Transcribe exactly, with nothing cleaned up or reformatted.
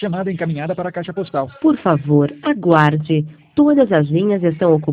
Chamada encaminhada para a caixa postal. Por favor, aguarde. Todas as linhas estão ocupadas.